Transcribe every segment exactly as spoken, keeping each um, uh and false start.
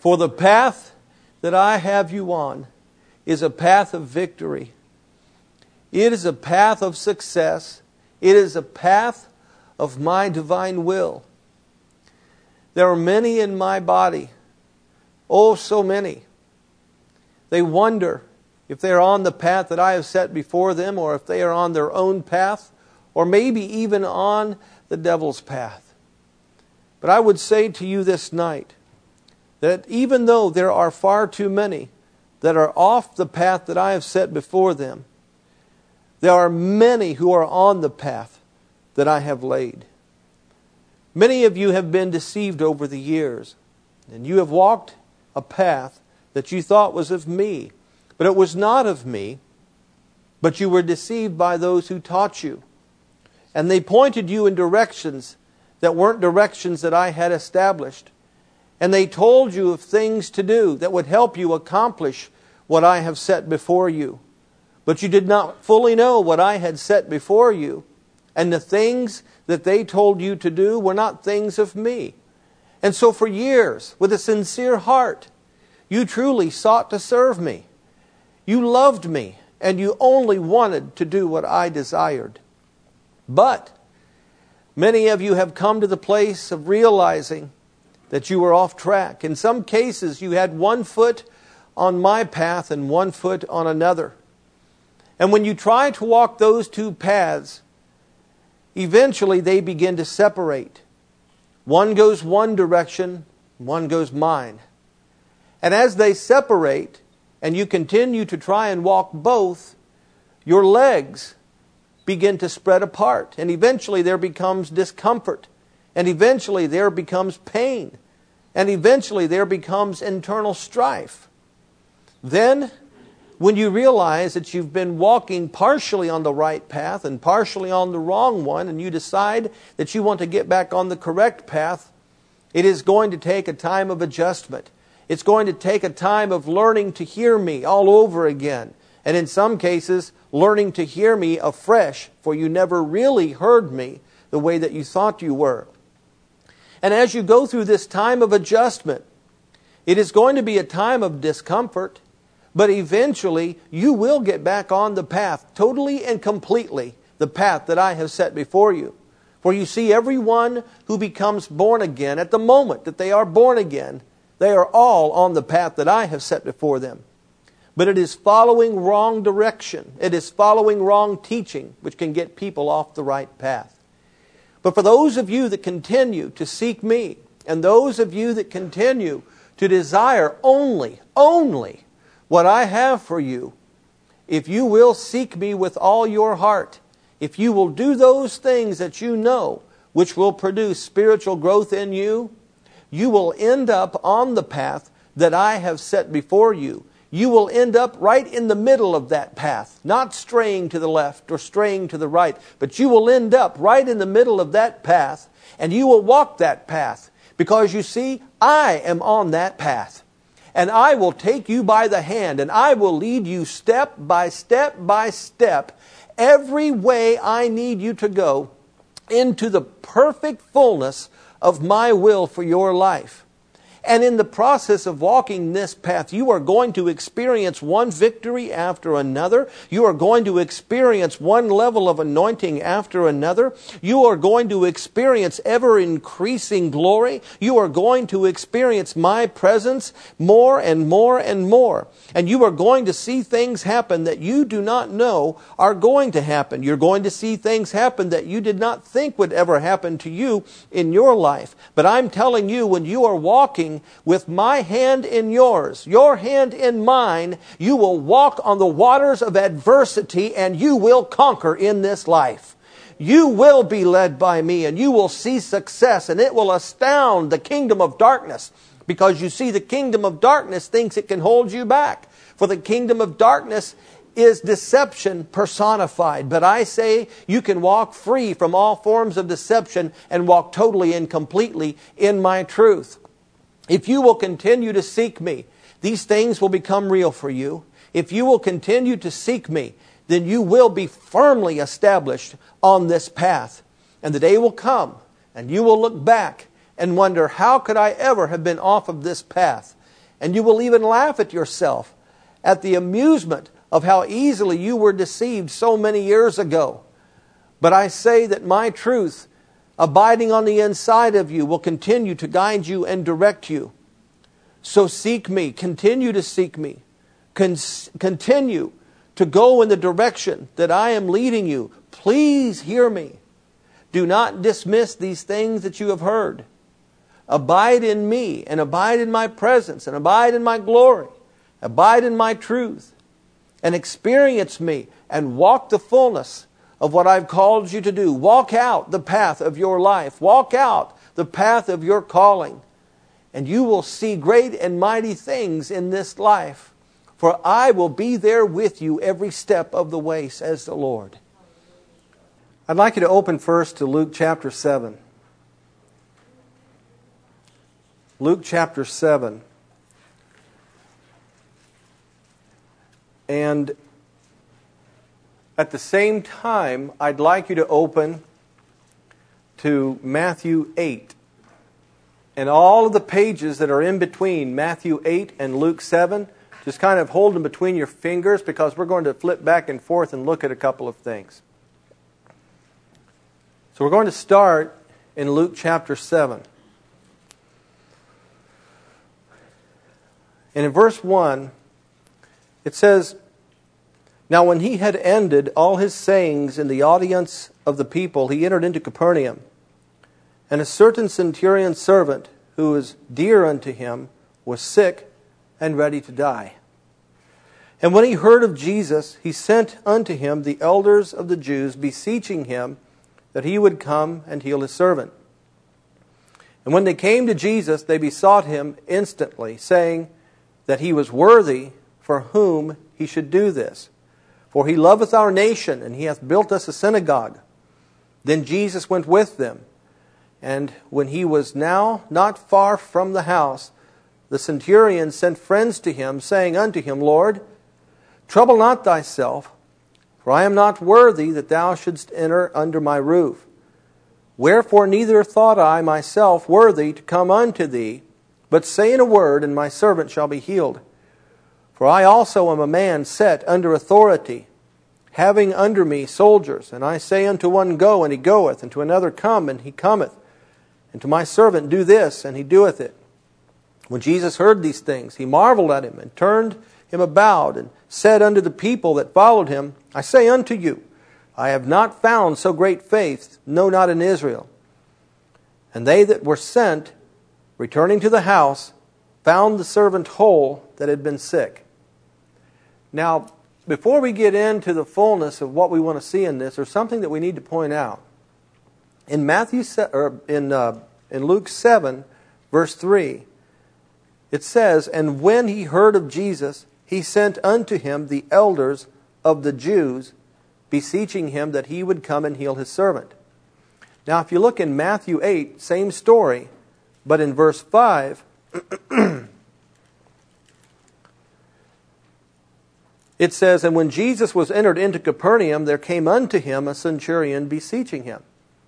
For the path that I have you on is a path of victory. It is a path of success. It is a path of my divine will. There are many in my body, oh, so many. They wonder if they are on the path that I have set before them, or if they are on their own path, or maybe even on the devil's path. But I would say to you this night that even though there are far too many that are off the path that I have set before them, there are many who are on the path that I have laid. Many of you have been deceived over the years, and you have walked a path that you thought was of me, but it was not of me, but you were deceived by those who taught you. And they pointed you in directions that weren't directions that I had established. And they told you of things to do that would help you accomplish what I have set before you. But you did not fully know what I had set before you. And the things that they told you to do were not things of me. And so for years, with a sincere heart, you truly sought to serve me. You loved me, and you only wanted to do what I desired. But many of you have come to the place of realizing that you were off track. In some cases, you had one foot on my path and one foot on another. And when you try to walk those two paths, eventually they begin to separate. One goes one direction, one goes mine. And as they separate, and you continue to try and walk both, your legs begin to spread apart. And eventually there becomes discomfort. And eventually there becomes pain. And eventually there becomes internal strife. Then, when you realize that you've been walking partially on the right path and partially on the wrong one, and you decide that you want to get back on the correct path, it is going to take a time of adjustment. It's going to take a time of learning to hear me all over again. And in some cases, learning to hear me afresh, for you never really heard me the way that you thought you were. And as you go through this time of adjustment, it is going to be a time of discomfort, but eventually you will get back on the path, totally and completely, the path that I have set before you. For you see, everyone who becomes born again, at the moment that they are born again, they are all on the path that I have set before them. But it is following wrong direction. It is following wrong teaching, which can get people off the right path. But for those of you that continue to seek me, and those of you that continue to desire only, only what I have for you, if you will seek me with all your heart, if you will do those things that you know, which will produce spiritual growth in you, you will end up on the path that I have set before you. You will end up right in the middle of that path, not straying to the left or straying to the right, but you will end up right in the middle of that path, and you will walk that path, because you see, I am on that path. And I will take you by the hand, and I will lead you step by step by step, every way I need you to go, into the perfect fullness of my will for your life. And in the process of walking this path, you are going to experience one victory after another. You are going to experience one level of anointing after another. You are going to experience ever-increasing glory. You are going to experience my presence more and more and more. And you are going to see things happen that you do not know are going to happen. You're going to see things happen that you did not think would ever happen to you in your life. But I'm telling you, when you are walking with my hand in yours, your hand in mine, you will walk on the waters of adversity, and you will conquer in this life. You will be led by me, and you will see success, and it will astound the kingdom of darkness. Because you see, the kingdom of darkness thinks it can hold you back. For the kingdom of darkness is deception personified. But I say you can walk free from all forms of deception and walk totally and completely in my truth. If you will continue to seek me, these things will become real for you. If you will continue to seek me, then you will be firmly established on this path. And the day will come, and you will look back and wonder, how could I ever have been off of this path? And you will even laugh at yourself, at the amusement of how easily you were deceived so many years ago. But I say that my truth, abiding on the inside of you, will continue to guide you and direct you. So seek me, continue to seek me, Con- continue to go in the direction that I am leading you. Please hear me. Do not dismiss these things that you have heard. Abide in me, and abide in my presence, and abide in my glory. Abide in my truth, and experience me, and walk the fullness of what I've called you to do. Walk out the path of your life. Walk out the path of your calling. And you will see great and mighty things in this life. For I will be there with you every step of the way, says the Lord. I'd like you to open first to Luke chapter seven. Luke chapter seven. And at the same time, I'd like you to open to Matthew eight. And all of the pages that are in between Matthew eight and Luke seven, just kind of hold them between your fingers, because we're going to flip back and forth and look at a couple of things. So we're going to start in Luke chapter seven. And in verse one, it says, "Now when he had ended all his sayings in the audience of the people, he entered into Capernaum. And a certain centurion's servant, who was dear unto him, was sick and ready to die. And when he heard of Jesus, he sent unto him the elders of the Jews, beseeching him that he would come and heal his servant. And when they came to Jesus, they besought him instantly, saying that he was worthy for whom he should do this. For he loveth our nation, and he hath built us a synagogue. Then Jesus went with them. And when he was now not far from the house, the centurion sent friends to him, saying unto him, Lord, trouble not thyself, for I am not worthy that thou shouldst enter under my roof. Wherefore neither thought I myself worthy to come unto thee, but say in a word, and my servant shall be healed. For I also am a man set under authority, having under me soldiers. And I say unto one, Go, and he goeth, and to another, Come, and he cometh. And to my servant, Do this, and he doeth it. When Jesus heard these things, he marveled at him, and turned him about, and said unto the people that followed him, I say unto you, I have not found so great faith, no, not in Israel. And they that were sent, returning to the house, found the servant whole that had been sick. Now, before we get into the fullness of what we want to see in this, there's something that we need to point out. In Matthew, or in uh, in Luke seven, verse three, it says, And when he heard of Jesus, he sent unto him the elders of the Jews, beseeching him that he would come and heal his servant. Now, if you look in Matthew eight, same story, but in verse five, it says, And when Jesus was entered into Capernaum, there came unto him a centurion beseeching him.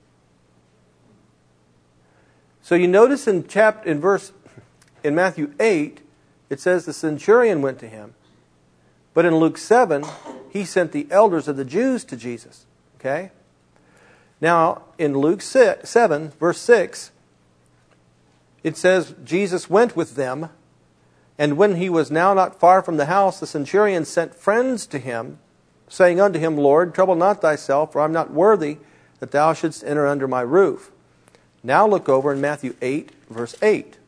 So you notice in chapter in verse in Matthew eight, it says the centurion went to him. But in Luke seven, he sent the elders of the Jews to Jesus. Okay? Now, in Luke seven, verse six, it says, Jesus went with them, and when he was now not far from the house, the centurion sent friends to him, saying unto him, Lord, trouble not thyself, for I am not worthy that thou shouldst enter under my roof. Now look over in Matthew eight, verse eight.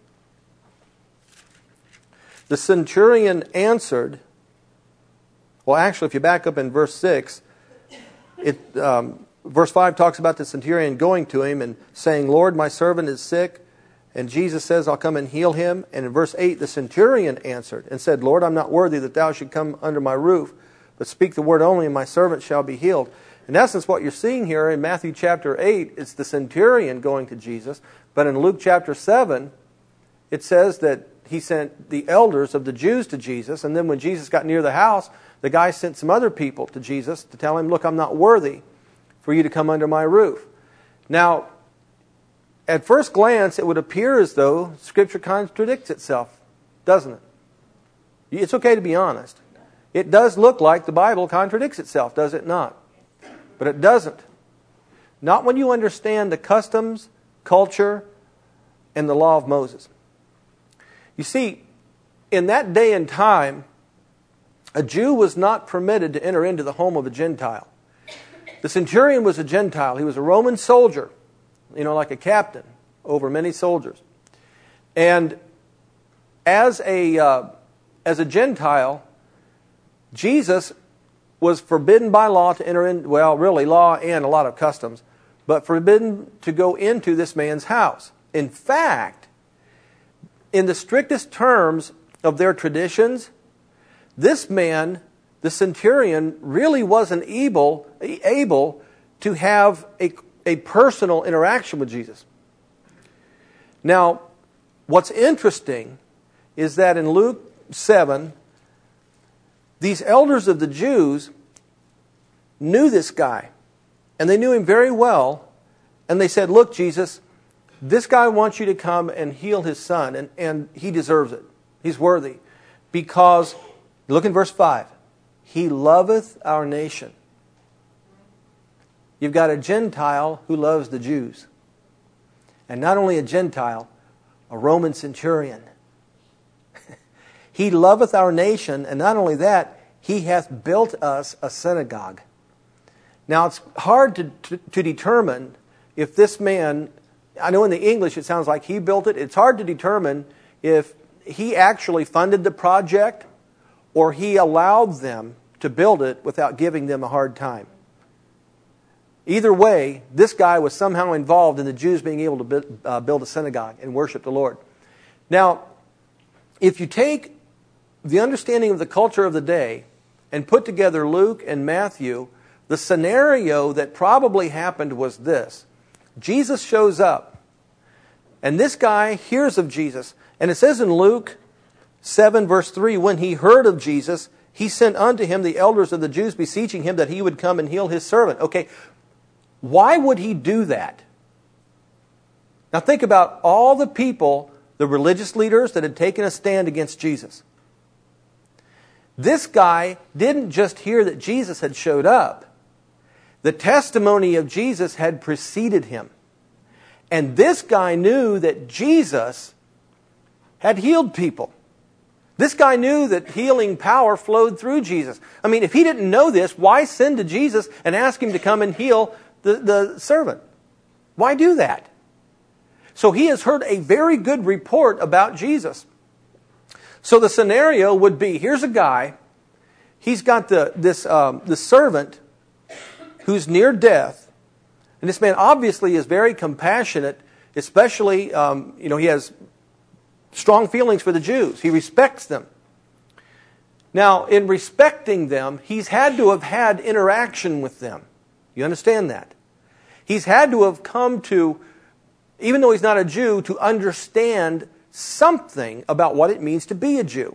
The centurion answered, well, actually, if you back up in verse six, it, um, verse five talks about the centurion going to him and saying, Lord, my servant is sick. And Jesus says, I'll come and heal him. And in verse eight, the centurion answered and said, Lord, I'm not worthy that thou should come under my roof, but speak the word only, and my servant shall be healed. In essence, what you're seeing here in Matthew chapter eight, it's the centurion going to Jesus. But in Luke chapter seven, it says that he sent the elders of the Jews to Jesus. And then when Jesus got near the house, the guy sent some other people to Jesus to tell him, look, I'm not worthy for you to come under my roof. Now, at first glance, it would appear as though Scripture contradicts itself, doesn't it? It's okay to be honest. It does look like the Bible contradicts itself, does it not? But it doesn't. Not when you understand the customs, culture, and the law of Moses. You see, in that day and time, a Jew was not permitted to enter into the home of a Gentile. The centurion was a Gentile. He was a Roman soldier, you know, like a captain over many soldiers. And as a uh, as a Gentile, Jesus was forbidden by law to enter in, well, really law and a lot of customs, but forbidden to go into this man's house. In fact, in the strictest terms of their traditions, this man, the centurion, really wasn't able, able to have a, a personal interaction with Jesus. Now, what's interesting is that in Luke seven, these elders of the Jews knew this guy, and they knew him very well, and they said, look, Jesus, this guy wants you to come and heal his son, and, and he deserves it. He's worthy. Because, look in verse five, he loveth our nation. You've got a Gentile who loves the Jews. And not only a Gentile, a Roman centurion. He loveth our nation, and not only that, he hath built us a synagogue. Now, it's hard to, to, to determine if this man, I know in the English it sounds like he built it. It's hard to determine if he actually funded the project or he allowed them to build it without giving them a hard time. Either way, this guy was somehow involved in the Jews being able to uh, build a synagogue and worship the Lord. Now, if you take the understanding of the culture of the day and put together Luke and Matthew, the scenario that probably happened was this. Jesus shows up, and this guy hears of Jesus. And it says in Luke seven, verse three, when he heard of Jesus, he sent unto him the elders of the Jews, beseeching him that he would come and heal his servant. Okay, why would he do that? Now think about all the people, the religious leaders that had taken a stand against Jesus. This guy didn't just hear that Jesus had showed up. The testimony of Jesus had preceded him. And this guy knew that Jesus had healed people. This guy knew that healing power flowed through Jesus. I mean, if he didn't know this, why send to Jesus and ask him to come and heal the, the servant? Why do that? So he has heard a very good report about Jesus. So the scenario would be, here's a guy, he's got the this um, the servant who's near death, and this man obviously is very compassionate, especially, um, you know, he has strong feelings for the Jews. He respects them. Now, in respecting them, he's had to have had interaction with them. You understand that? He's had to have come to, even though he's not a Jew, to understand something about what it means to be a Jew.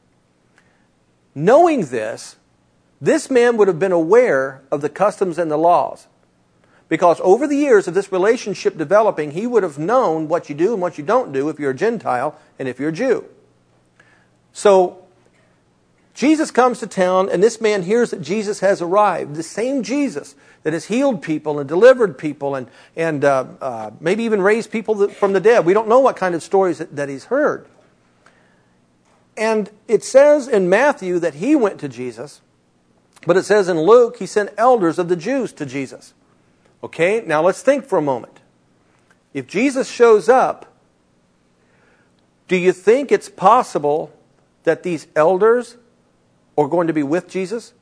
Knowing this, this man would have been aware of the customs and the laws. Because over the years of this relationship developing, he would have known what you do and what you don't do if you're a Gentile and if you're a Jew. So, Jesus comes to town, and this man hears that Jesus has arrived. The same Jesus that has healed people and delivered people and, and uh, uh, maybe even raised people from the dead. We don't know what kind of stories that, that he's heard. And it says in Matthew that he went to Jesus, but it says in Luke he sent elders of the Jews to Jesus. Okay, now let's think for a moment. If Jesus shows up, do you think it's possible that these elders are going to be with Jesus?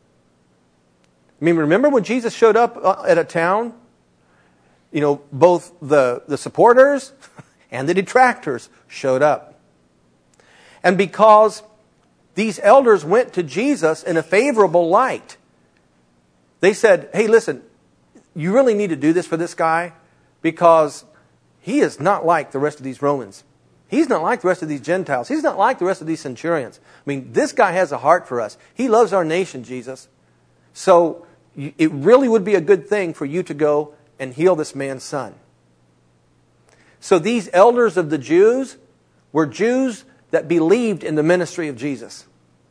I mean, remember when Jesus showed up at a town? You know, both the, the supporters and the detractors showed up. And because these elders went to Jesus in a favorable light, they said, hey, listen, you really need to do this for this guy because he is not like the rest of these Romans. He's not like the rest of these Gentiles. He's not like the rest of these centurions. I mean, this guy has a heart for us. He loves our nation, Jesus. So it really would be a good thing for you to go and heal this man's son. So these elders of the Jews were Jews that believed in the ministry of Jesus.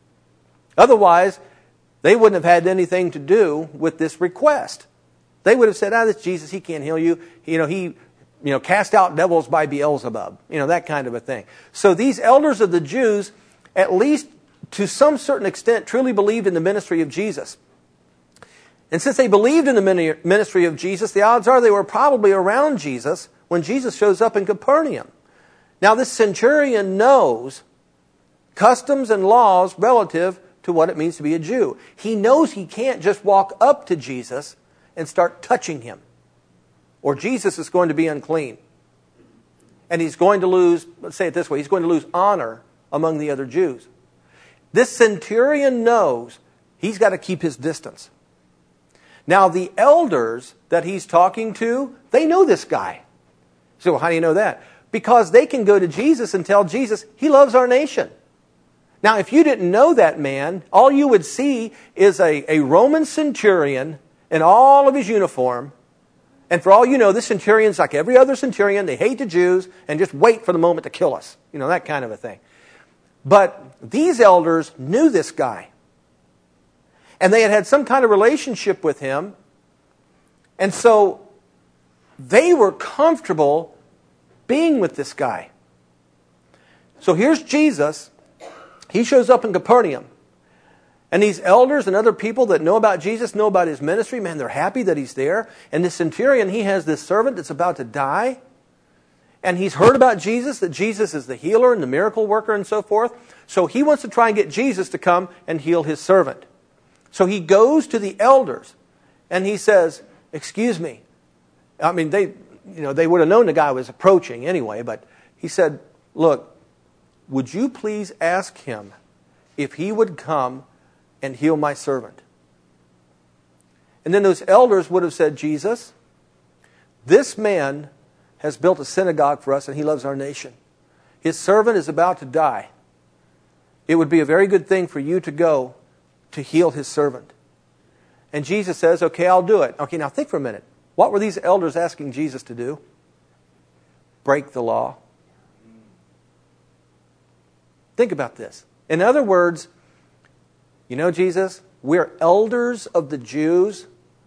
Otherwise, they wouldn't have had anything to do with this request. They would have said, ah, this Jesus, he can't heal you. You know, he, you know, cast out devils by Beelzebub. You know, that kind of a thing. So these elders of the Jews, at least to some certain extent, truly believed in the ministry of Jesus. And since they believed in the ministry of Jesus, the odds are they were probably around Jesus when Jesus shows up in Capernaum. Now, this centurion knows customs and laws relative to what it means to be a Jew. He knows he can't just walk up to Jesus and start touching him, or Jesus is going to be unclean. And he's going to lose, let's say it this way, he's going to lose honor among the other Jews. This centurion knows he's got to keep his distance. Now, the elders that he's talking to, they know this guy. So how do you know that? Because they can go to Jesus and tell Jesus, he loves our nation. Now, if you didn't know that man, all you would see is a, a Roman centurion in all of his uniform. And for all you know, this centurion's like every other centurion. They hate the Jews and just wait for the moment to kill us. You know, that kind of a thing. But these elders knew this guy. And they had had some kind of relationship with him. And so they were comfortable being with this guy. So here's Jesus. He shows up in Capernaum. And these elders and other people that know about Jesus, know about his ministry, man, they're happy that he's there. And this centurion, he has this servant that's about to die. And he's heard about Jesus, that Jesus is the healer and the miracle worker and so forth. So he wants to try and get Jesus to come and heal his servant. So he goes to the elders and he says, excuse me. I mean, they, you know, they would have known the guy was approaching anyway, but he said, look, would you please ask him if he would come and heal my servant? And then those elders would have said, Jesus, this man has built a synagogue for us and he loves our nation. His servant is about to die. It would be a very good thing for you to go to heal his servant. And Jesus says, okay, I'll do it. Okay, now think for a minute. What were these elders asking Jesus to do? Break the law. Think about this. In other words, you know, Jesus, we're elders of the Jews,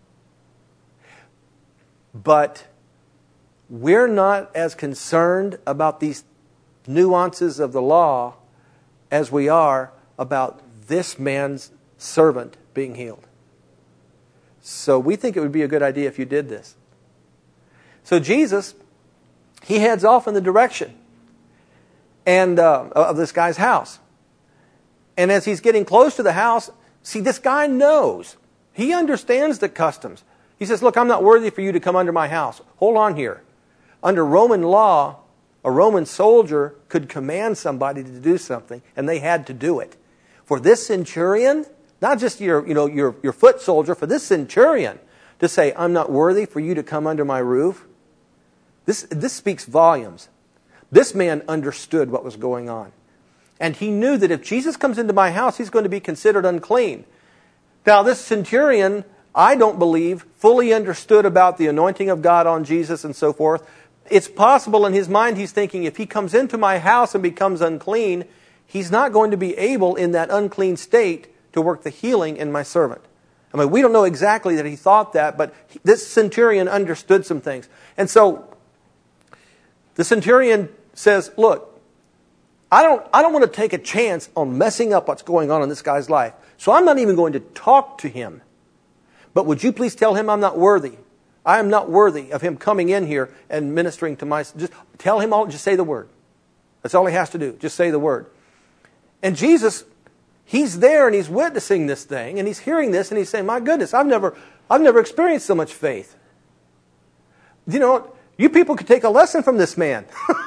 but we're not as concerned about these nuances of the law as we are about this man's servant being healed. So we think it would be a good idea if you did this. So Jesus, he heads off in the direction and uh, of this guy's house. And as he's getting close to the house, see, this guy knows. He understands the customs. He says, look, I'm not worthy for you to come under my house. Hold on here. Under Roman law, a Roman soldier could command somebody to do something, and they had to do it. For this centurion, not just your, you know, your, your foot soldier, for this centurion to say, I'm not worthy for you to come under my roof, this, this speaks volumes. This man understood what was going on. And he knew that if Jesus comes into my house, he's going to be considered unclean. Now, this centurion, I don't believe, fully understood about the anointing of God on Jesus and so forth. It's possible in his mind he's thinking, if he comes into my house and becomes unclean, he's not going to be able in that unclean state to work the healing in my servant. I mean, we don't know exactly that he thought that, but this centurion understood some things. And so the centurion says, look, I don't, I don't want to take a chance on messing up what's going on in this guy's life. So I'm not even going to talk to him. But would you please tell him I'm not worthy? I am not worthy of him coming in here and ministering to my... Just tell him all, just say the word. That's all he has to do. Just say the word. And Jesus, he's there and he's witnessing this thing and he's hearing this and he's saying, my goodness, I've never, I've never experienced so much faith. You know, you people could take a lesson from this man.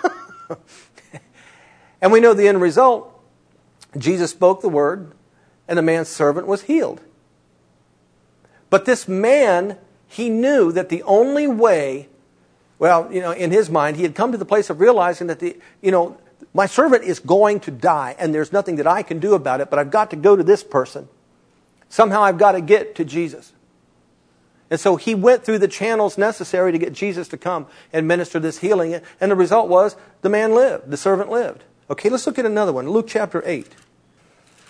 And we know the end result. Jesus spoke the word and the man's servant was healed. But this man, he knew that the only way, well, you know, in his mind, he had come to the place of realizing that the, you know, my servant is going to die and there's nothing that I can do about it, but I've got to go to this person. Somehow I've got to get to Jesus. And so he went through the channels necessary to get Jesus to come and minister this healing. And the result was the man lived, the servant lived. Okay, let's look at another one. Luke chapter eight.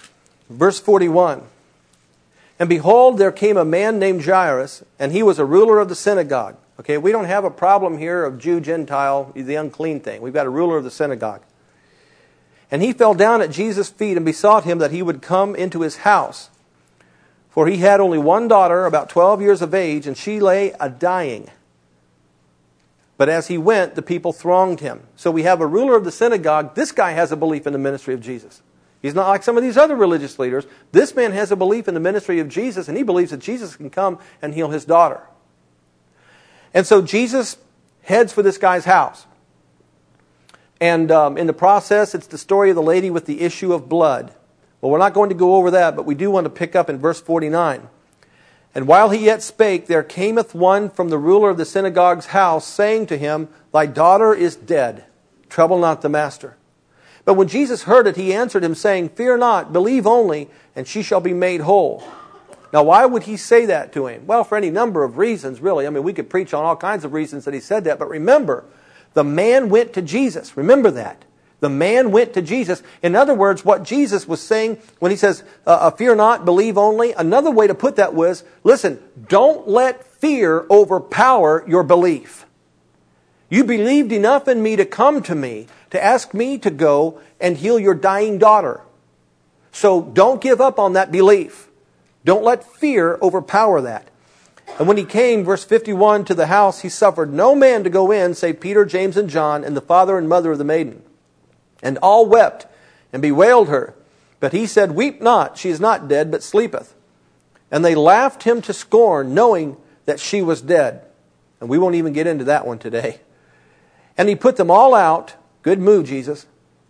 Verse forty-one. And behold, there came a man named Jairus, and he was a ruler of the synagogue. Okay, we don't have a problem here of Jew, Gentile, the unclean thing. We've got a ruler of the synagogue. And he fell down at Jesus' feet and besought him that he would come into his house. For he had only one daughter, about twelve years of age, and she lay a-dying. But as he went, the people thronged him. So we have a ruler of the synagogue. This guy has a belief in the ministry of Jesus. He's not like some of these other religious leaders. This man has a belief in the ministry of Jesus, and he believes that Jesus can come and heal his daughter. And so Jesus heads for this guy's house. And um, in the process, it's the story of the lady with the issue of blood. Well, we're not going to go over that, but we do want to pick up in verse forty-nine. And while he yet spake, there cameth one from the ruler of the synagogue's house, saying to him, Thy daughter is dead. Trouble not the master. But when Jesus heard it, he answered him, saying, Fear not, believe only, and she shall be made whole. Now, why would he say that to him? Well, for any number of reasons, really. I mean, we could preach on all kinds of reasons that he said that. But remember, the man went to Jesus. Remember that. The man went to Jesus. In other words, what Jesus was saying when he says, uh, fear not, believe only, another way to put that was, listen, don't let fear overpower your belief. You believed enough in me to come to me, to ask me to go and heal your dying daughter. So don't give up on that belief. Don't let fear overpower that. And when he came, verse fifty-one, to the house, he suffered no man to go in, save Peter, James, and John, and the father and mother of the maiden. And all wept and bewailed her. But he said, Weep not, she is not dead, but sleepeth. And they laughed him to scorn, knowing that she was dead. And we won't even get into that one today. And he put them all out. Good move, Jesus.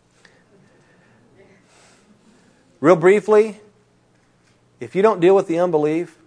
Real briefly, if you don't deal with the unbelief,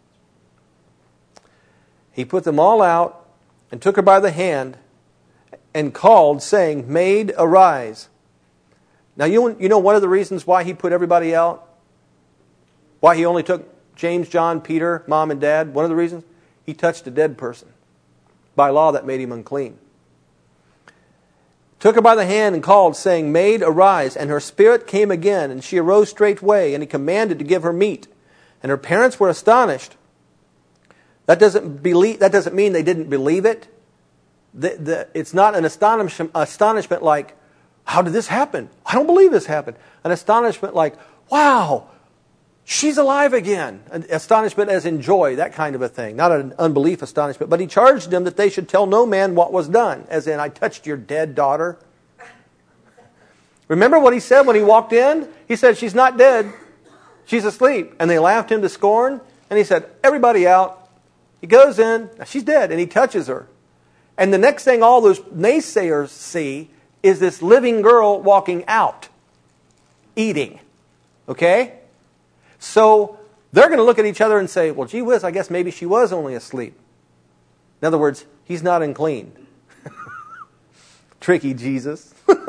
he put them all out and took her by the hand and called, saying, Maid, arise. Now, you, you know one of the reasons why he put everybody out? Why he only took James, John, Peter, mom, and dad? One of the reasons? He touched a dead person. By law, that made him unclean. Took her by the hand and called, saying, Maid, arise. And her spirit came again, and she arose straightway, and he commanded to give her meat. And her parents were astonished. That doesn't believe, that doesn't mean they didn't believe it. The, the, it's not an astonishment, astonishment like, how did this happen? I don't believe this happened. An astonishment like, wow, she's alive again. An astonishment as in joy, that kind of a thing. Not an unbelief astonishment. But he charged them that they should tell no man what was done. As in, I touched your dead daughter. Remember what he said when he walked in? He said, she's not dead. She's asleep. And they laughed him to scorn. And he said, everybody out. He goes in. She's dead. And he touches her. And the next thing all those naysayers see is this living girl walking out, eating. Okay? So they're going to look at each other and say, well, gee whiz, I guess maybe she was only asleep. In other words, he's not unclean. Tricky Jesus.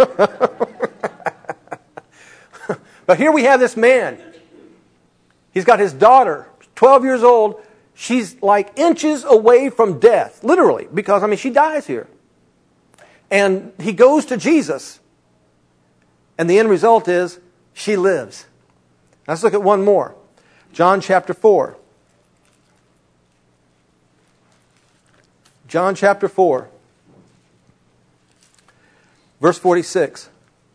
But here we have this man. He's got his daughter, twelve years old. She's like inches away from death, literally, because, I mean, she dies here. And he goes to Jesus. And the end result is she lives. Let's look at one more. John chapter four. John chapter four. Verse forty-six.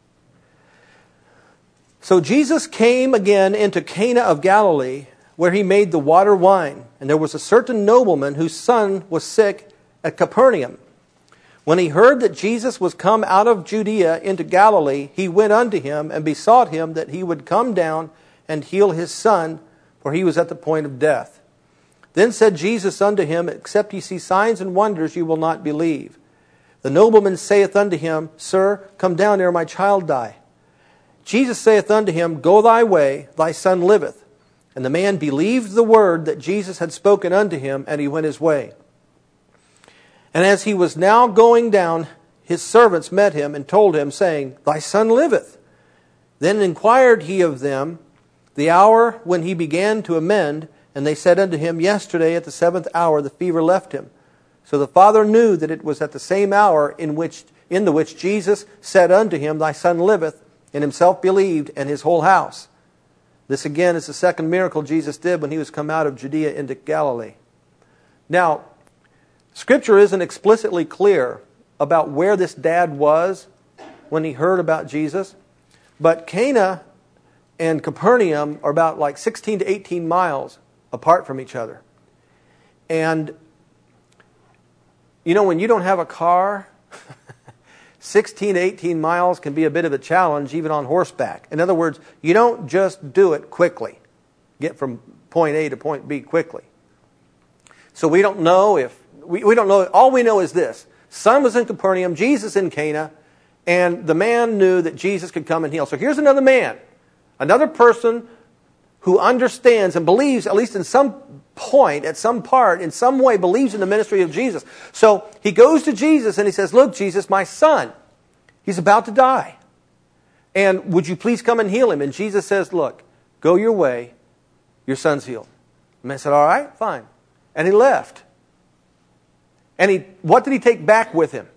So Jesus came again into Cana of Galilee, where he made the water wine. And there was a certain nobleman whose son was sick at Capernaum. When he heard that Jesus was come out of Judea into Galilee, he went unto him and besought him that he would come down and heal his son, for he was at the point of death. Then said Jesus unto him, Except ye see signs and wonders, you will not believe. The nobleman saith unto him, Sir, come down ere my child die. Jesus saith unto him, Go thy way, thy son liveth. And the man believed the word that Jesus had spoken unto him, and he went his way. And as he was now going down, his servants met him and told him, saying, Thy son liveth. Then inquired he of them the hour when he began to amend, and they said unto him, Yesterday at the seventh hour the fever left him. So the father knew that it was at the same hour in which in the which Jesus said unto him, Thy son liveth, and himself believed, and his whole house. This again is the second miracle Jesus did when he was come out of Judea into Galilee. Now, Scripture isn't explicitly clear about where this dad was when he heard about Jesus, but Cana and Capernaum are about like sixteen to eighteen miles apart from each other. And, you know, when you don't have a car, sixteen to eighteen miles can be a bit of a challenge even on horseback. In other words, you don't just do it quickly, get from point A to point B quickly. So we don't know if, we, we don't know, all we know is this. Son was in Capernaum, Jesus in Cana, and the man knew that Jesus could come and heal. So here's another man, another person who understands and believes, at least in some point, at some part, in some way, believes in the ministry of Jesus. So he goes to Jesus and he says, look, Jesus, my son, he's about to die. And would you please come and heal him? And Jesus says, look, go your way, your son's healed. The man said, all right, fine. And he left. And he, what did he take back with him?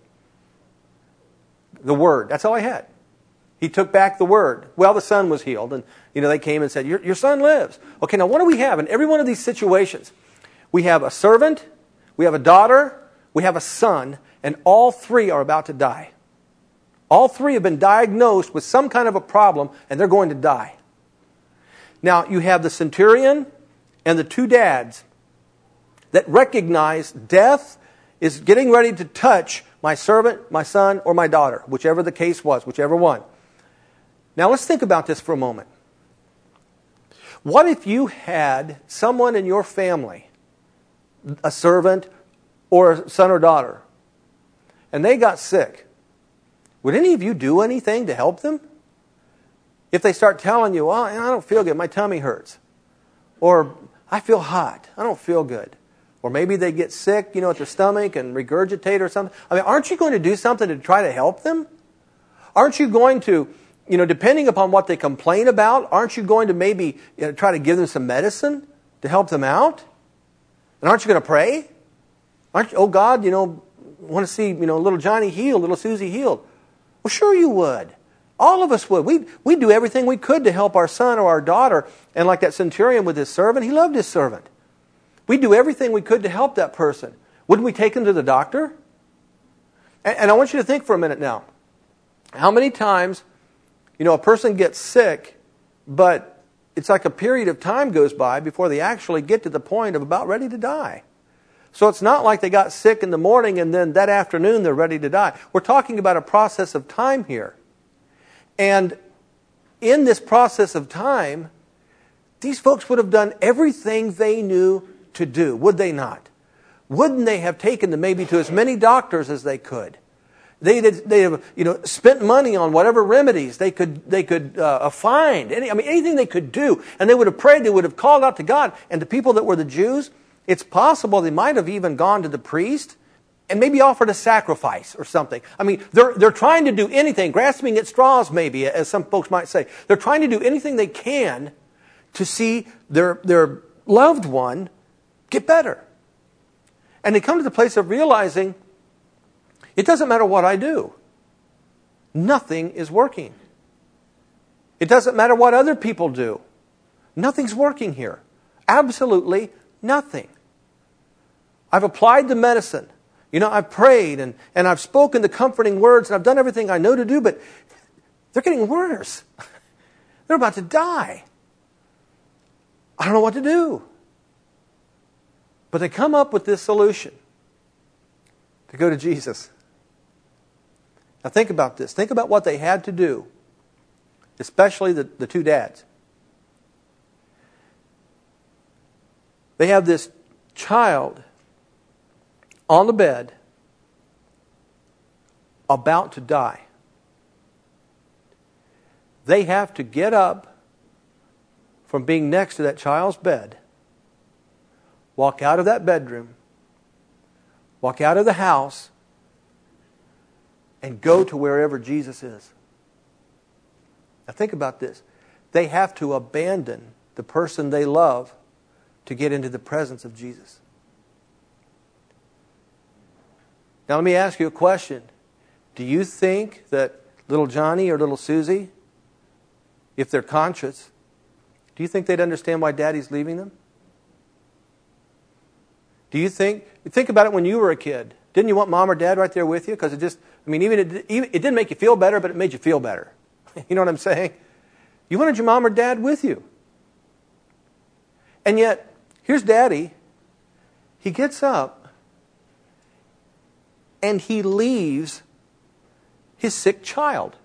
The word. That's all he had. He took back the word. Well, the son was healed. And, you know, they came and said, your, your son lives. Okay, now what do we have in every one of these situations? We have a servant, we have a daughter, we have a son, and all three are about to die. All three have been diagnosed with some kind of a problem, and they're going to die. Now, you have the centurion and the two dads that recognize death is getting ready to touch my servant, my son, or my daughter, whichever the case was, whichever one. Now let's think about this for a moment. What if you had someone in your family, a servant or a son or daughter, and they got sick? Would any of you do anything to help them? If they start telling you, well, I don't feel good, my tummy hurts. Or, I feel hot, I don't feel good. Or maybe they get sick, you know, at their stomach and regurgitate or something. I mean, aren't you going to do something to try to help them? Aren't you going to, you know, depending upon what they complain about, aren't you going to maybe, you know, try to give them some medicine to help them out? And aren't you going to pray? Aren't you, oh God, you know, want to see, you know, little Johnny healed, little Susie healed. Well, sure you would. All of us would. We'd, we'd do everything we could to help our son or our daughter. And like that centurion with his servant, he loved his servant. We'd do everything we could to help that person. Wouldn't we take him to the doctor? And, and I want you to think for a minute now. How many times, you know, a person gets sick, but it's like a period of time goes by before they actually get to the point of about ready to die. So it's not like they got sick in the morning and then that afternoon they're ready to die. We're talking about a process of time here. And in this process of time, these folks would have done everything they knew to do, would they not? Wouldn't they have taken them maybe to as many doctors as they could? They'd, they'd have, you know, spent money on whatever remedies they could they could uh, find. Any, I mean, anything they could do. And they would have prayed, they would have called out to God. And the people that were the Jews, it's possible they might have even gone to the priest and maybe offered a sacrifice or something. I mean, they're, they're trying to do anything, grasping at straws maybe, as some folks might say. They're trying to do anything they can to see their, their loved one get better. And they come to the place of realizing, it doesn't matter what I do. Nothing is working. It doesn't matter what other people do. Nothing's working here. Absolutely nothing. I've applied the medicine. You know, I've prayed and, and I've spoken the comforting words and I've done everything I know to do, but they're getting worse. They're about to die. I don't know what to do. But they come up with this solution to go to Jesus. Now think about this. Think about what they had to do, especially the, the two dads. They have this child on the bed about to die. They have to get up from being next to that child's bed, walk out of that bedroom, walk out of the house, and go to wherever Jesus is. Now think about this. They have to abandon the person they love to get into the presence of Jesus. Now let me ask you a question. Do you think that little Johnny or little Susie, if they're conscious, do you think they'd understand why Daddy's leaving them? Do you think, think about it when you were a kid. Didn't you want Mom or Dad right there with you? Because it just, I mean, even it, even it didn't make you feel better, but it made you feel better. You know what I'm saying? You wanted your mom or dad with you. And yet, here's Daddy. He gets up and he leaves his sick child.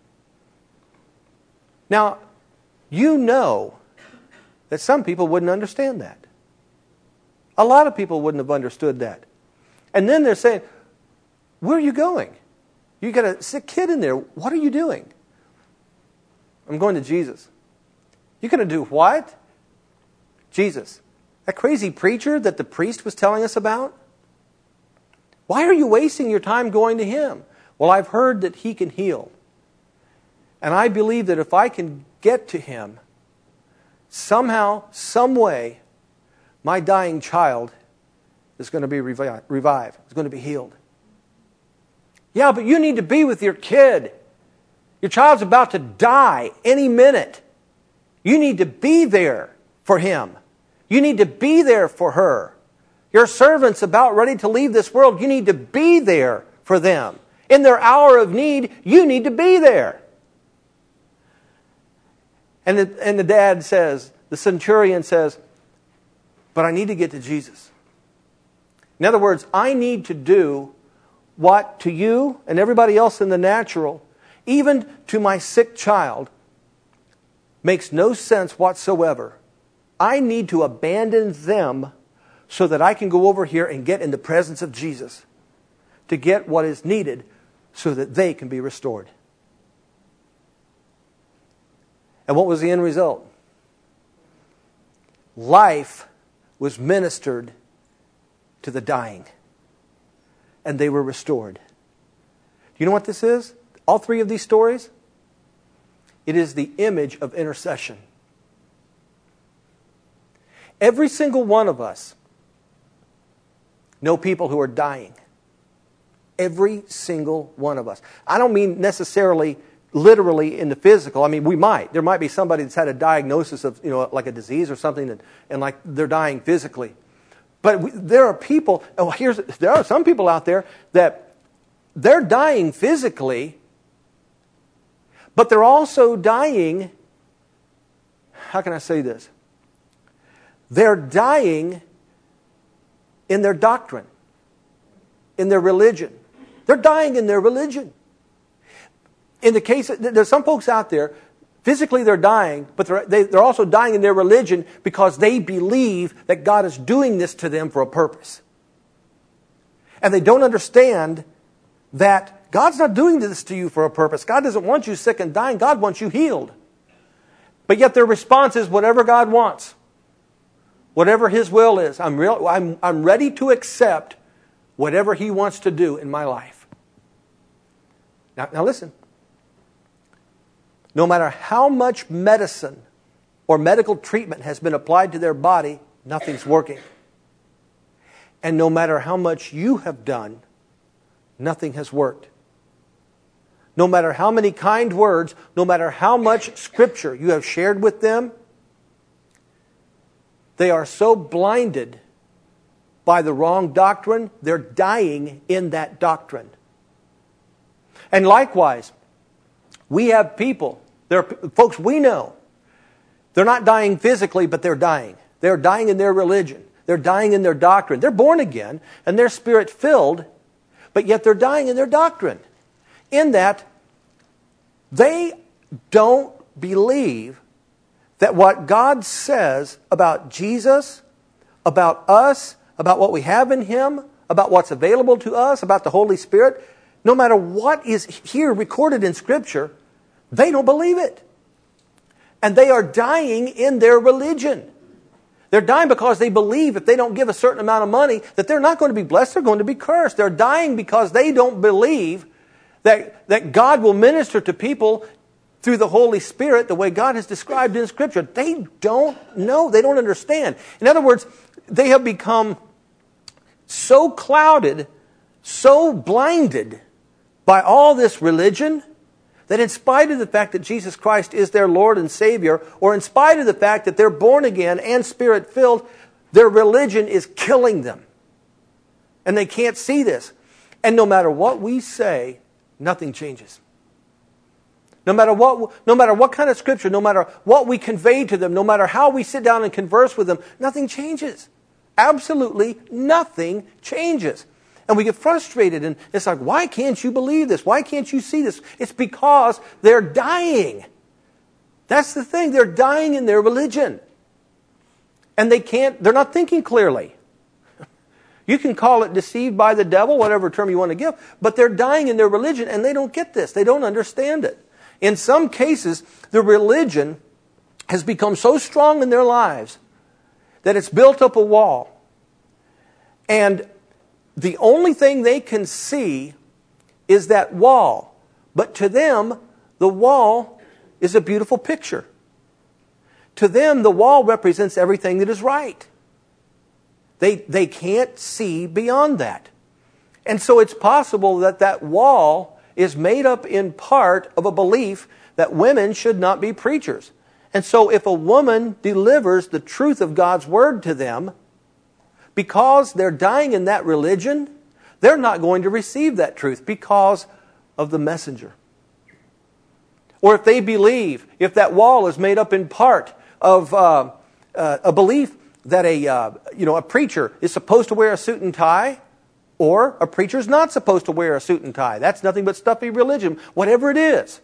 Now, you know that some people wouldn't understand that. A lot of people wouldn't have understood that. And then they're saying, where are you going? You got a sick kid in there. What are you doing? I'm going to Jesus. You're going to do what? Jesus. That crazy preacher that the priest was telling us about? Why are you wasting your time going to him? Well, I've heard that he can heal. And I believe that if I can get to him, somehow, some way, my dying child is going to be revi- revived. It's going to be healed. Yeah, but you need to be with your kid. Your child's about to die any minute. You need to be there for him. You need to be there for her. Your servant's about ready to leave this world. You need to be there for them. In their hour of need, you need to be there. And the, and the dad says, the centurion says, but I need to get to Jesus. In other words, I need to do what to you and everybody else in the natural, even to my sick child, makes no sense whatsoever. I need to abandon them so that I can go over here and get in the presence of Jesus to get what is needed so that they can be restored. And what was the end result? Life was ministered to the dying, and they were restored. Do you know what this is? All three of these stories? It is the image of intercession. Every single one of us know people who are dying. Every single one of us. I don't mean necessarily literally in the physical. I mean, we might. There might be somebody that's had a diagnosis of, you know, like a disease or something, and, and like they're dying physically. But we, there are people, oh, here's, there are some people out there that they're dying physically, but they're also dying, how can I say this? They're dying in their doctrine, in their religion. They're dying in their religion. In the case, there's some folks out there, physically they're dying, but they're, they, they're also dying in their religion because they believe that God is doing this to them for a purpose. And they don't understand that God's not doing this to you for a purpose. God doesn't want you sick and dying. God wants you healed. But yet their response is whatever God wants. Whatever His will is. I'm, real, I'm, I'm ready to accept whatever He wants to do in my life. Now, now listen. No matter how much medicine or medical treatment has been applied to their body, nothing's working. And no matter how much you have done, nothing has worked. No matter how many kind words, no matter how much Scripture you have shared with them, they are so blinded by the wrong doctrine, they're dying in that doctrine. And likewise, we have people, there are folks we know, they're not dying physically, but they're dying. They're dying in their religion. They're dying in their doctrine. They're born again, and they're Spirit-filled, but yet they're dying in their doctrine. In that, they don't believe that what God says about Jesus, about us, about what we have in Him, about what's available to us, about the Holy Spirit, no matter what is here recorded in Scripture, they don't believe it. And they are dying in their religion. They're dying because they believe if they don't give a certain amount of money that they're not going to be blessed, they're going to be cursed. They're dying because they don't believe that, that God will minister to people through the Holy Spirit the way God has described in Scripture. They don't know. They don't understand. In other words, they have become so clouded, so blinded by all this religion, That in spite of the fact that Jesus Christ is their Lord and Savior, or in spite of the fact that they're born again and Spirit-filled, their religion is killing them. And they can't see this. And no matter what we say, nothing changes. No matter what, no matter what kind of scripture, no matter what we convey to them, no matter how we sit down and converse with them, nothing changes. Absolutely nothing changes. And we get frustrated, and it's like, why can't you believe this? Why can't you see this? It's because they're dying. That's the thing. They're dying in their religion. And they can't, they're not thinking clearly. You can call it deceived by the devil, whatever term you want to give, but they're dying in their religion, and they don't get this. They don't understand it. In some cases, the religion has become so strong in their lives that it's built up a wall. And the only thing they can see is that wall. But to them, the wall is a beautiful picture. To them, the wall represents everything that is right. They, they can't see beyond that. And so it's possible that that wall is made up in part of a belief that women should not be preachers. And so if a woman delivers the truth of God's Word to them, because they're dying in that religion, they're not going to receive that truth because of the messenger. Or if they believe, if that wall is made up in part of uh, uh, a belief that a uh, you know a preacher is supposed to wear a suit and tie, or a preacher is not supposed to wear a suit and tie. That's nothing but stuffy religion, whatever it is.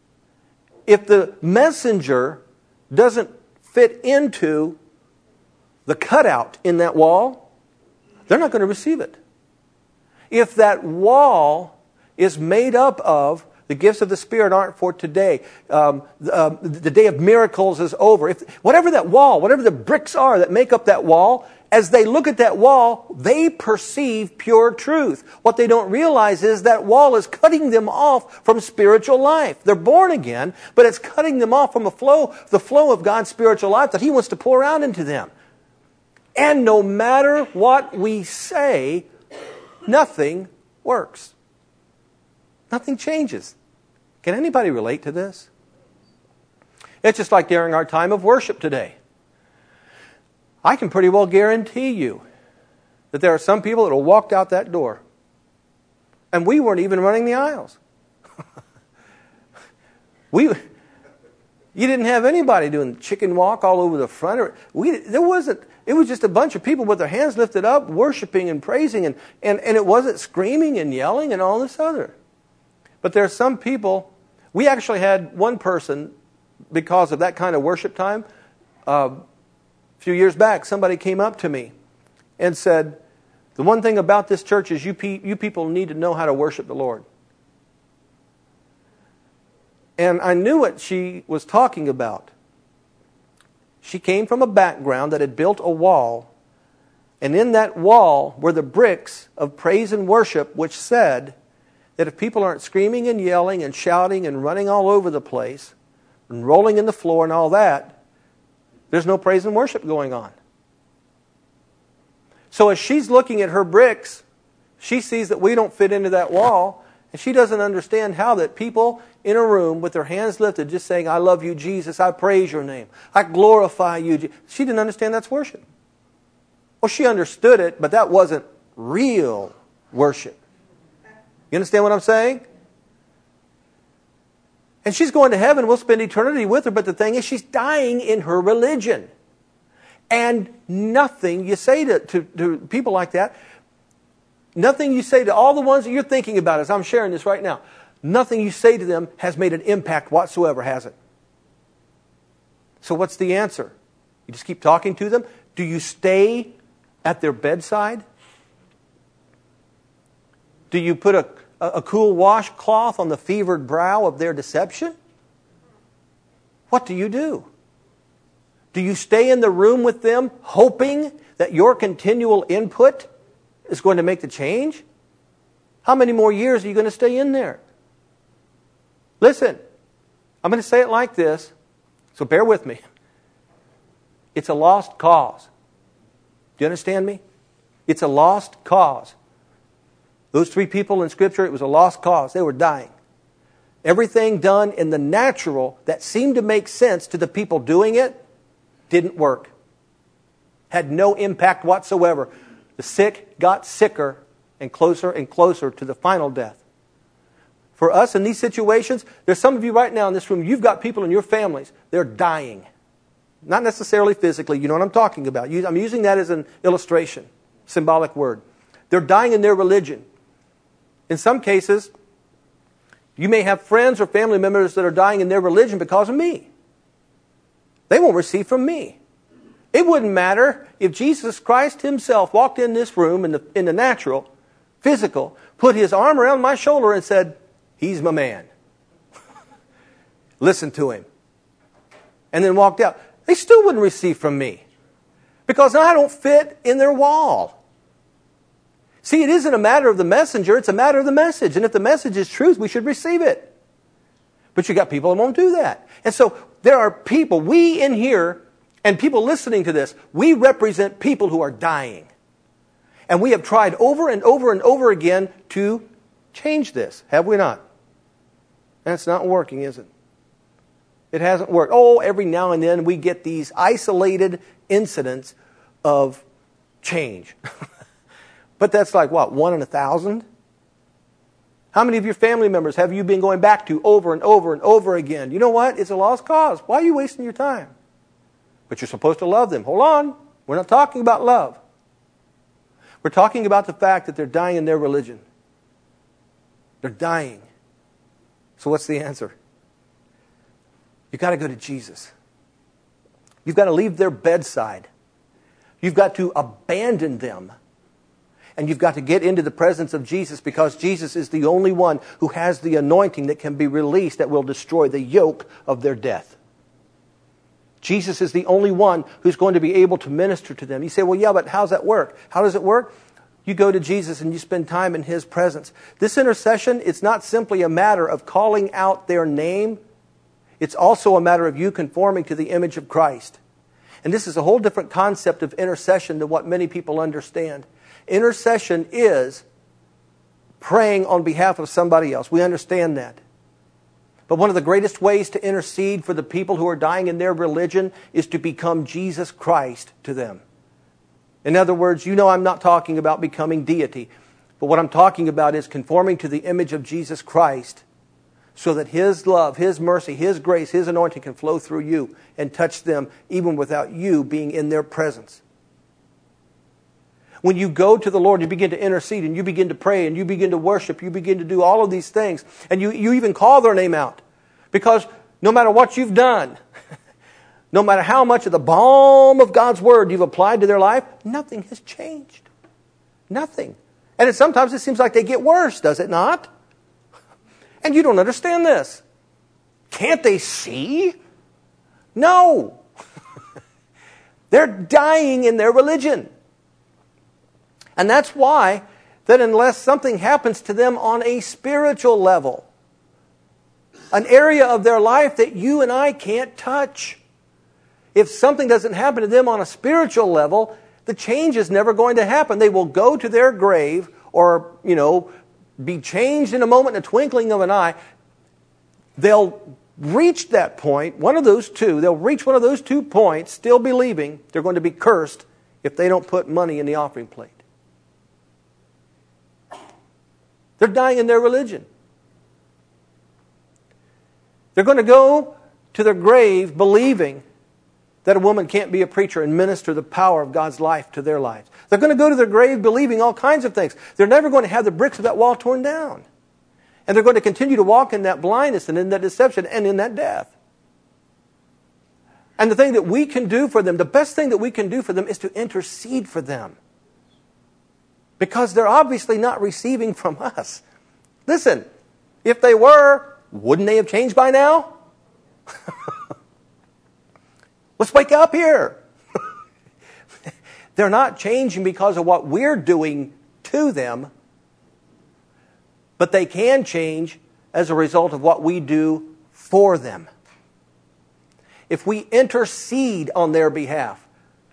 If the messenger doesn't fit into the cutout in that wall, they're not going to receive it. If that wall is made up of the gifts of the Spirit aren't for today, um, um, the day of miracles is over. If whatever that wall, whatever the bricks are that make up that wall, as they look at that wall, they perceive pure truth. What they don't realize is that wall is cutting them off from spiritual life. They're born again, but it's cutting them off from a flow, the flow of God's spiritual life that He wants to pour out into them. And no matter what we say, nothing works. Nothing changes. Can anybody relate to this? It's just like during our time of worship today. I can pretty well guarantee you that there are some people that will walk out that door. And we weren't even running the aisles. we, you didn't have anybody doing the chicken walk all over the front. We, there wasn't. It was just a bunch of people with their hands lifted up, worshiping and praising, and, and, and it wasn't screaming and yelling and all this other. But there are some people. We actually had one person, because of that kind of worship time, uh, a few years back, somebody came up to me and said, the one thing about this church is you, pe- you people need to know how to worship the Lord. And I knew what she was talking about. She came from a background that had built a wall, and in that wall were the bricks of praise and worship, which said that if people aren't screaming and yelling and shouting and running all over the place and rolling in the floor and all that, there's no praise and worship going on. So as she's looking at her bricks, she sees that we don't fit into that wall, and she doesn't understand how that people in a room with their hands lifted just saying, I love you, Jesus, I praise your name, I glorify you. She didn't understand that's worship. Well, she understood it, but that wasn't real worship. You understand what I'm saying? And she's going to heaven. We'll spend eternity with her. But the thing is, she's dying in her religion. And nothing you say to, to, to people like that, nothing you say to all the ones that you're thinking about as I'm sharing this right now, nothing you say to them has made an impact whatsoever, has it? So what's the answer? You just keep talking to them? Do you stay at their bedside? Do you put a, a cool washcloth on the fevered brow of their deception? What do you do? Do you stay in the room with them hoping that your continual input is going to make the change? How many more years are you going to stay in there? Listen, I'm going to say it like this, so bear with me. It's a lost cause. Do you understand me? It's a lost cause. Those three people in Scripture, it was a lost cause. They were dying. Everything done in the natural that seemed to make sense to the people doing it didn't work. Had no impact whatsoever. The sick got sicker and closer and closer to the final death. For us in these situations, there's some of you right now in this room, you've got people in your families, they're dying. Not necessarily physically, you know what I'm talking about. I'm using that as an illustration, symbolic word. They're dying in their religion. In some cases, you may have friends or family members that are dying in their religion because of me. They won't receive from me. It wouldn't matter if Jesus Christ himself walked in this room in the, in the natural, physical, put his arm around my shoulder and said, he's my man. Listen to him. And then walked out. They still wouldn't receive from me. Because I don't fit in their wall. See, it isn't a matter of the messenger, it's a matter of the message. And if the message is truth, we should receive it. But you got people that won't do that. And so there are people, we in here, and people listening to this, we represent people who are dying. And we have tried over and over and over again to change this, have we not? And it's not working, is it? It hasn't worked. Oh, every now and then we get these isolated incidents of change. But that's like what, one in a thousand? How many of your family members have you been going back to over and over and over again? You know what? It's a lost cause. Why are you wasting your time? But you're supposed to love them. Hold on. We're not talking about love. We're talking about the fact that they're dying in their religion. They're dying. So what's the answer? You've got to go to Jesus. You've got to leave their bedside. You've got to abandon them. And you've got to get into the presence of Jesus, because Jesus is the only one who has the anointing that can be released that will destroy the yoke of their death. Jesus is the only one who's going to be able to minister to them. You say, well, yeah, but how's that work? How does it work? You go to Jesus and you spend time in his presence. This intercession, it's not simply a matter of calling out their name. It's also a matter of you conforming to the image of Christ. And this is a whole different concept of intercession than what many people understand. Intercession is praying on behalf of somebody else. We understand that. But one of the greatest ways to intercede for the people who are dying in their religion is to become Jesus Christ to them. In other words, you know I'm not talking about becoming deity. But what I'm talking about is conforming to the image of Jesus Christ, so that his love, his mercy, his grace, his anointing can flow through you and touch them even without you being in their presence. When you go to the Lord, you begin to intercede and you begin to pray and you begin to worship, you begin to do all of these things. And you, you even call their name out. Because no matter what you've done, no matter how much of the balm of God's Word you've applied to their life, nothing has changed. Nothing. And it, sometimes it seems like they get worse, does it not? And you don't understand this. Can't they see? No. They're dying in their religion. And that's why that unless something happens to them on a spiritual level, an area of their life that you and I can't touch, if something doesn't happen to them on a spiritual level, the change is never going to happen. They will go to their grave or, you know, be changed in a moment, in a twinkling of an eye. They'll reach that point, one of those two, they'll reach one of those two points, still believing they're going to be cursed if they don't put money in the offering plate. They're dying in their religion. They're going to go to their grave believing that a woman can't be a preacher and minister the power of God's life to their lives. They're going to go to their grave believing all kinds of things. They're never going to have the bricks of that wall torn down. And they're going to continue to walk in that blindness and in that deception and in that death. And the thing that we can do for them, the best thing that we can do for them is to intercede for them. Because they're obviously not receiving from us. Listen, if they were, wouldn't they have changed by now? Let's wake up here. They're not changing because of what we're doing to them, but they can change as a result of what we do for them. If we intercede on their behalf,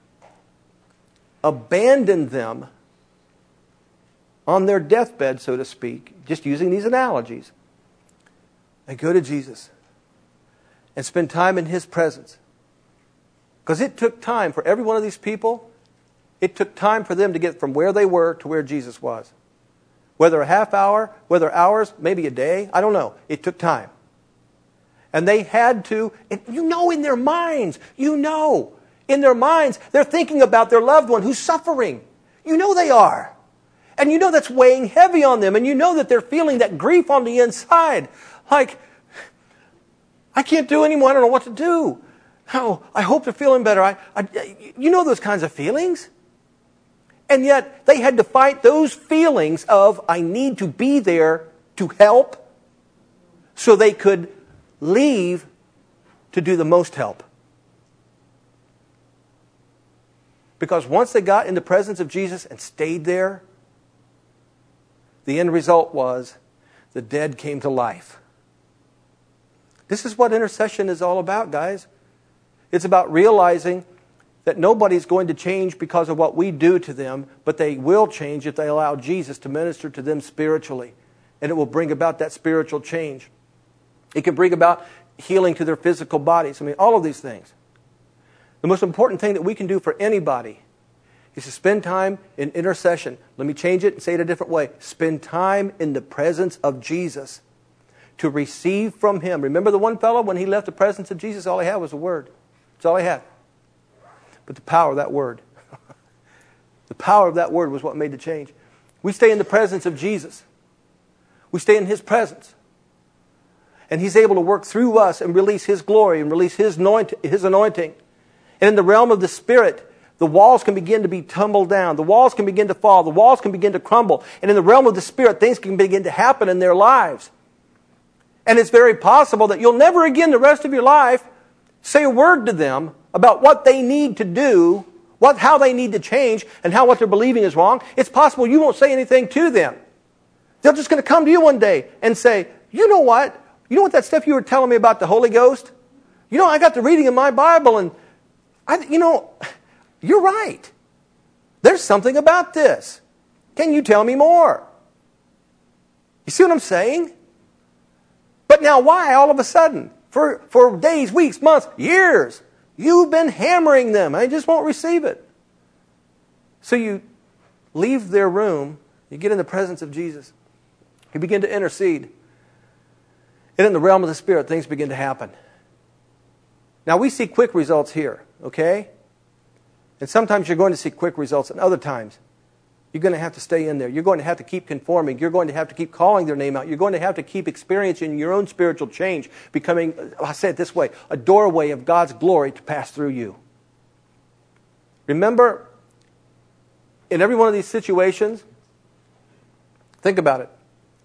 abandon them on their deathbed, so to speak, just using these analogies, and go to Jesus and spend time in His presence. Because it took time for every one of these people. It took time for them to get from where they were to where Jesus was. Whether a half hour, whether hours, maybe a day, I don't know. It took time. And they had to, and you know in their minds, you know, in their minds, they're thinking about their loved one who's suffering. You know they are. And you know that's weighing heavy on them. And you know that they're feeling that grief on the inside. Like, I can't do anymore. I don't know what to do. Oh, I hope they're feeling better. I, I, you know those kinds of feelings. And yet they had to fight those feelings of, I need to be there to help, so they could leave to do the most help. Because once they got in the presence of Jesus and stayed there, the end result was the dead came to life. This is what intercession is all about, guys. It's about realizing that nobody's going to change because of what we do to them, but they will change if they allow Jesus to minister to them spiritually. And it will bring about that spiritual change. It can bring about healing to their physical bodies. I mean, all of these things. The most important thing that we can do for anybody is to spend time in intercession. Let me change it and say it a different way. Spend time in the presence of Jesus to receive from Him. Remember the one fellow, when he left the presence of Jesus, all he had was a word. That's all he had. But the power of that word, the power of that word was what made the change. We stay in the presence of Jesus. We stay in His presence. And He's able to work through us and release His glory and release His anointing. And in the realm of the Spirit, the walls can begin to be tumbled down. The walls can begin to fall. The walls can begin to crumble. And in the realm of the Spirit, things can begin to happen in their lives. And it's very possible that you'll never again the rest of your life say a word to them about what they need to do, what, how they need to change, and how what they're believing is wrong. It's possible you won't say anything to them. They're just going to come to you one day and say, you know what? You know what that stuff you were telling me about the Holy Ghost? You know, I got the reading in my Bible, and, I, you know, you're right. There's something about this. Can you tell me more? You see what I'm saying? But now why all of a sudden? For, for days, weeks, months, years, you've been hammering them. I just won't receive it. So you leave their room. You get in the presence of Jesus. You begin to intercede. And in the realm of the Spirit, things begin to happen. Now, we see quick results here, okay? And sometimes you're going to see quick results, and other times you're going to have to stay in there. You're going to have to keep conforming. You're going to have to keep calling their name out. You're going to have to keep experiencing your own spiritual change, becoming, I'll say it this way, a doorway of God's glory to pass through you. Remember, in every one of these situations, think about it.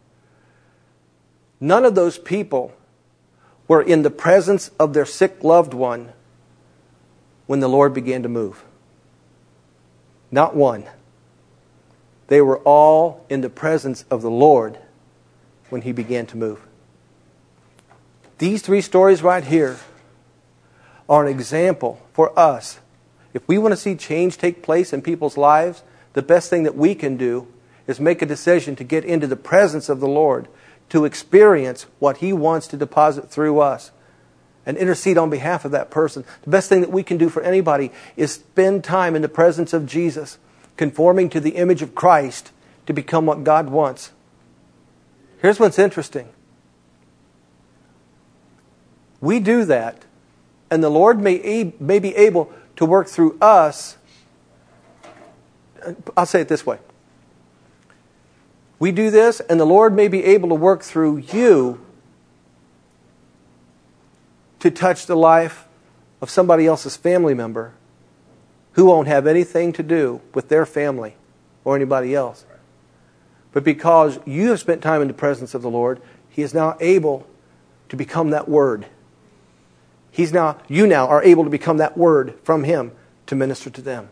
None of those people were in the presence of their sick loved one when the Lord began to move. Not one. They were all in the presence of the Lord when He began to move. These three stories right here are an example for us. If we want to see change take place in people's lives, the best thing that we can do is make a decision to get into the presence of the Lord, to experience what He wants to deposit through us, and intercede on behalf of that person. The best thing that we can do for anybody is spend time in the presence of Jesus, conforming to the image of Christ to become what God wants. Here's what's interesting. We do that, and the Lord may, may be able to work through us. I'll say it this way. We do this, and the Lord may be able to work through you to touch the life of somebody else's family member who won't have anything to do with their family or anybody else. But because you have spent time in the presence of the Lord, He is now able to become that word. He's now, you now are able to become that word from Him to minister to them.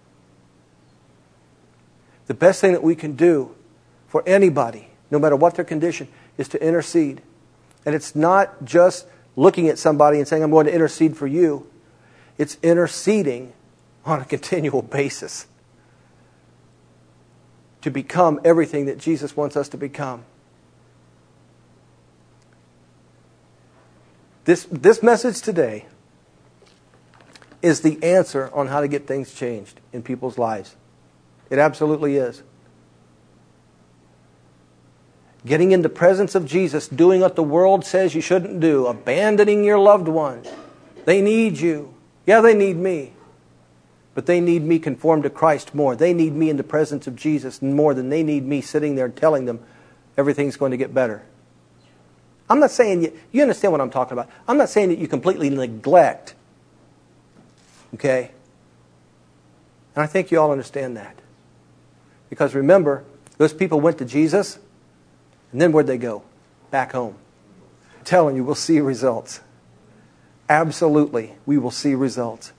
The best thing that we can do for anybody, no matter what their condition, is to intercede. And it's not just looking at somebody and saying, I'm going to intercede for you. It's interceding on a continual basis to become everything that Jesus wants us to become. This, this message today is the answer on how to get things changed in people's lives. It absolutely is. Getting in the presence of Jesus, doing what the world says you shouldn't do, abandoning your loved ones. They need you. Yeah, they need me. But they need me conformed to Christ more. They need me in the presence of Jesus more than they need me sitting there telling them everything's going to get better. I'm not saying you, you understand what I'm talking about. I'm not saying that you completely neglect. Okay? And I think you all understand that. Because remember, those people went to Jesus, and then where'd they go? Back home. I'm telling you, we'll see results. Absolutely, we will see results.